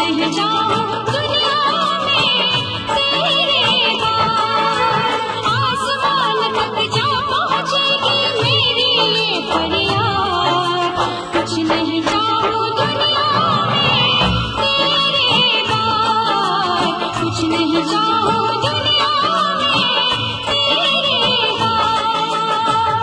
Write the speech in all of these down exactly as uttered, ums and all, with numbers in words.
नहीं चाहूं दुनिया में तेरे बाद, आसमान तक जा पहुंचेगी मेरी ये फरियाद। कुछ नहीं चाहूं दुनिया में तेरे बाद, कुछ नहीं चाहूं दुनिया में तेरे बाद।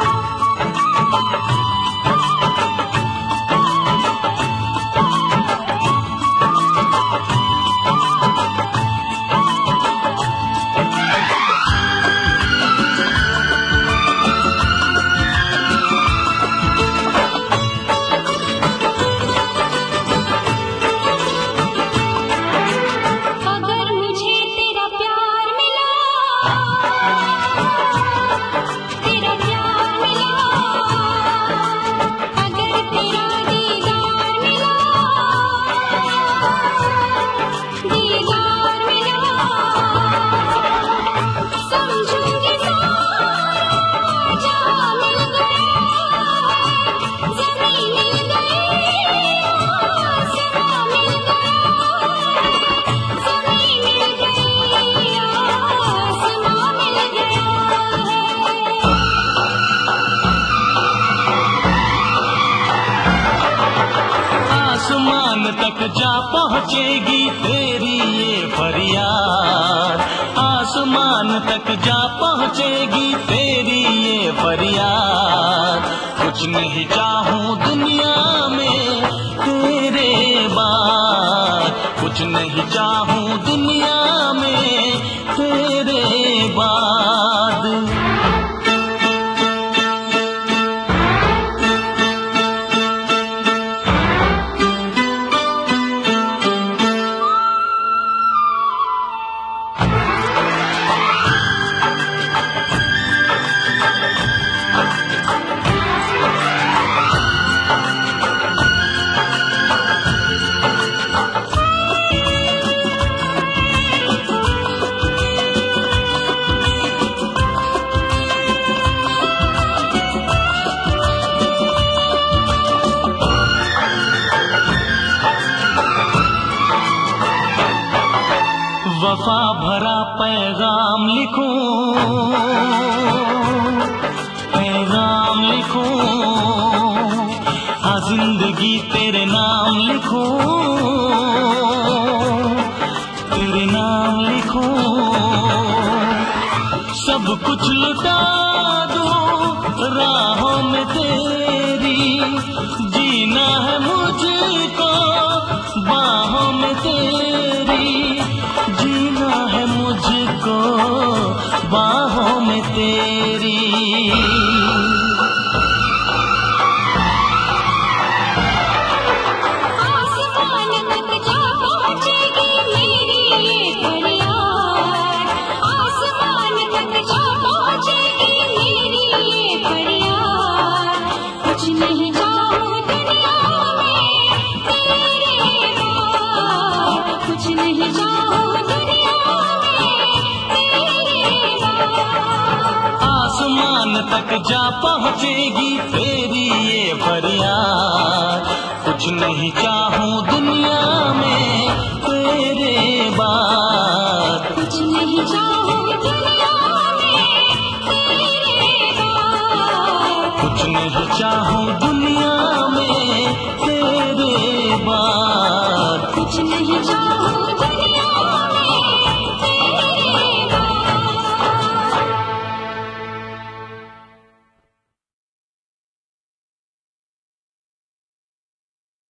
आसमान तक जा पहुंचेगी तेरी ये फरियाद, आसमान तक जा पहुंचेगी तेरी ये फरियाद। कुछ नहीं चाहूं दुनिया में तेरे बाद, कुछ नहीं चाहूं दुनिया में तेरे बाद। वफा भरा पैगाम लिखूं, पैगाम लिखूं, हाँ जिंदगी तेरे नाम लिखूं, तेरे नाम लिखूं। सब कुछ लुटा दूं राहों में तेरी, जीना है मुझको बाहों में तेरी, जीना है मुझको बाहों में तेरी। आसमान तक जा पहुंचेगी मेरी ये फरियाद, आसमान तक जा पहुंचेगी मेरी ये फरियाद। कुछ नहीं चाहूं दुनिया में तेरे बाद, कुछ नहीं चाहूं दुनिया में तेरे बाद। आसमान तक जा पहुंचेगी तेरी ये फरियाद। कुछ नहीं चाहूं दुनिया में तेरे बाद, कुछ नहीं चाहूं दुनिया में तेरे बाद, कुछ नहीं चाहूं